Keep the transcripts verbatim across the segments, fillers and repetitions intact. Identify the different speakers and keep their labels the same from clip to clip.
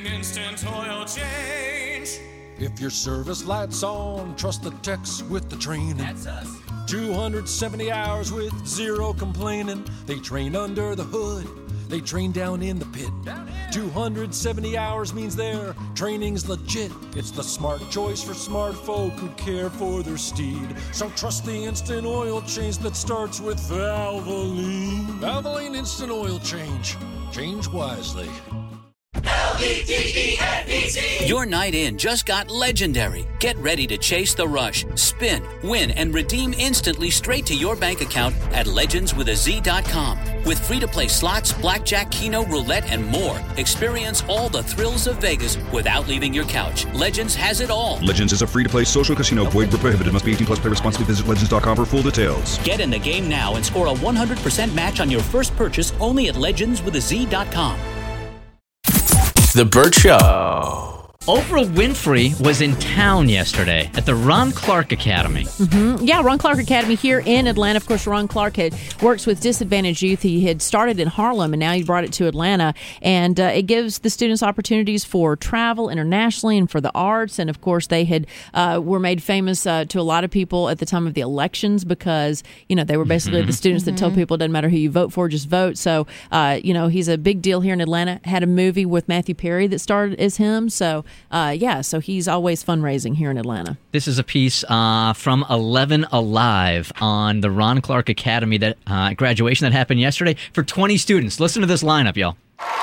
Speaker 1: instant oil change.
Speaker 2: If your service light's on, trust the techs with the training.
Speaker 1: That's us.
Speaker 2: two hundred seventy hours with zero complaining. They train under the hood. They train down in the pit. two hundred seventy hours means their training's legit. It's the smart choice for smart folk who care for their steed. So trust the instant oil change that starts with Valvoline. Valvoline Instant Oil Change. Change wisely.
Speaker 3: L E D E N E T.
Speaker 4: Your night in just got legendary. Get ready to chase the rush, spin, win, and redeem instantly straight to your bank account at legends with a z dot com. With free-to-play slots, blackjack, keno, roulette, and more, experience all the thrills of Vegas without leaving your couch. Legends has it all.
Speaker 5: Legends is a free-to-play social casino. Void where prohibited. Must be eighteen plus. Play responsibly. Visit legends dot com for full details.
Speaker 4: Get in the game now and score a one hundred percent match on your first purchase only at legends with a z dot com.
Speaker 6: The Burt Show.
Speaker 7: Oprah Winfrey was in town yesterday at the Ron Clark Academy.
Speaker 8: Mm-hmm. Yeah, Ron Clark Academy here in Atlanta. Of course, Ron Clark had works with disadvantaged youth. He had started in Harlem, and now he brought it to Atlanta. And uh, it gives the students opportunities for travel internationally and for the arts. And, of course, they had uh, were made famous uh, to a lot of people at the time of the elections because, you know, they were basically mm-hmm. the students that mm-hmm. told people it doesn't matter who you vote for, just vote. So, uh, you know, he's a big deal here in Atlanta. Had a movie with Matthew Perry that started as him. So, Uh, yeah, so he's always fundraising here in Atlanta.
Speaker 7: This is a piece uh, from eleven Alive on the Ron Clark Academy that uh, graduation that happened yesterday for twenty students. Listen to this lineup, y'all.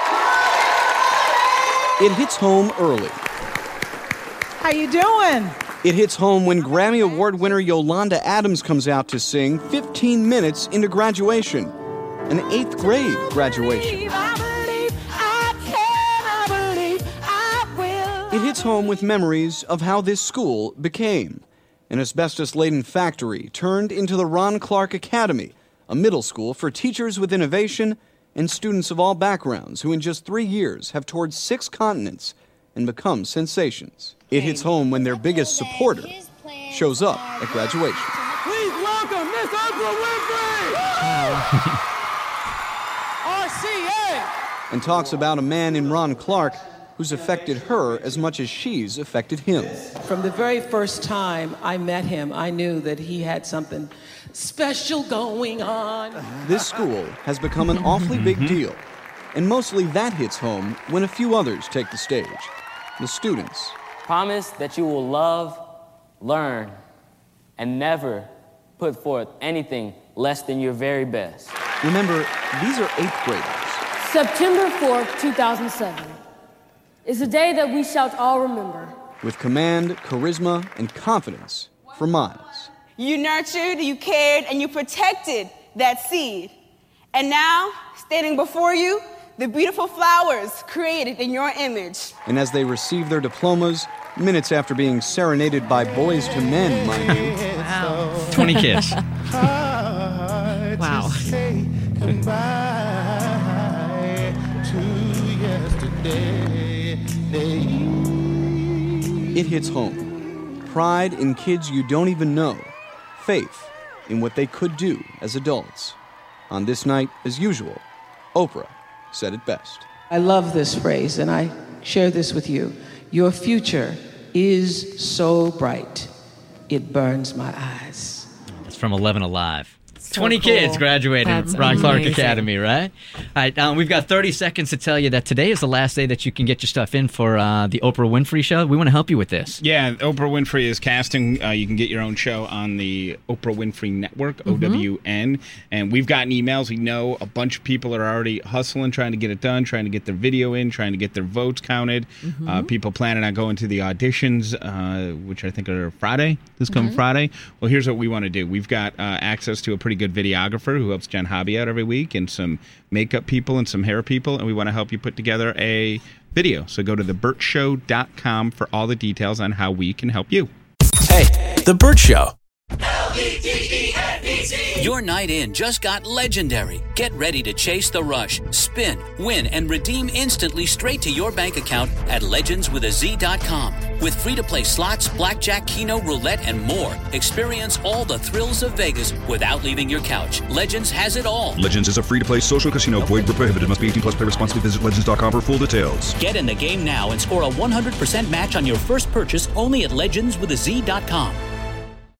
Speaker 9: It hits home early.
Speaker 10: How you doing?
Speaker 9: It hits home when Grammy Award winner Yolanda Adams comes out to sing fifteen minutes into graduation, an eighth grade graduation. It hits home with memories of how this school became. An asbestos-laden factory turned into the Ron Clark Academy, a middle school for teachers with innovation and students of all backgrounds who in just three years have toured six continents and become sensations. It hits home when their biggest supporter shows up at graduation.
Speaker 11: Please welcome Miss Oprah Winfrey! R C A!
Speaker 9: And talks about a man in Ron Clark who's affected her as much as she's affected him.
Speaker 10: From the very first time I met him, I knew that he had something special going on.
Speaker 9: This school has become an awfully big deal, and mostly that hits home when a few others take the stage. The students.
Speaker 12: Promise that you will love, learn, and never put forth anything less than your very best.
Speaker 9: Remember, these are eighth graders.
Speaker 13: September fourth, two thousand seven. Is a day that we shall all remember.
Speaker 9: With command, charisma, and confidence for miles.
Speaker 14: You nurtured, you cared, and you protected that seed. And now, standing before you, the beautiful flowers created in your image.
Speaker 9: And as they receive their diplomas, minutes after being serenaded by Boys to Men, mind you.
Speaker 7: Wow. twenty kids.
Speaker 8: Wow.
Speaker 9: It hits home. Pride in kids you don't even know. Faith in what they could do as adults. On this night, as usual, Oprah said it best.
Speaker 10: I love this phrase, and I share this with you. Your future is so bright, it burns my eyes.
Speaker 7: It's from eleven Alive. So twenty cool. kids graduated
Speaker 8: That's
Speaker 7: Ron Clark
Speaker 8: amazing.
Speaker 7: Academy, right? All right, um, we've got thirty seconds to tell you that today is the last day that you can get your stuff in for uh, the Oprah Winfrey Show. We want to help you with this.
Speaker 15: Yeah, Oprah Winfrey is casting. Uh, you can get your own show on the Oprah Winfrey Network, mm-hmm. O W N. And we've gotten emails. We know a bunch of people are already hustling, trying to get it done, trying to get their video in, trying to get their votes counted. Mm-hmm. Uh, people planning on going to the auditions, uh, which I think are Friday, this coming mm-hmm. Friday. Well, here's what we want to do. We've got uh, access to a pretty good videographer who helps Jen Hobby out every week, and some makeup people and some hair people, and we want to help you put together a video. So go to the burt show dot com for all the details on how we can help you.
Speaker 6: Hey, The Burt Show.
Speaker 3: L E D E N E T.
Speaker 4: Your night in just got legendary. Get ready to chase the rush, spin, win, and redeem instantly straight to your bank account at legends with a z dot com. With free-to-play slots, blackjack, keno, roulette, and more, experience all the thrills of Vegas without leaving your couch. Legends has it all.
Speaker 5: Legends is a free-to-play social casino. Void where prohibited. Must be eighteen plus. Play responsibly. Visit legends dot com for full details.
Speaker 4: Get in the game now and score a one hundred percent match on your first purchase only at legends with a z dot com.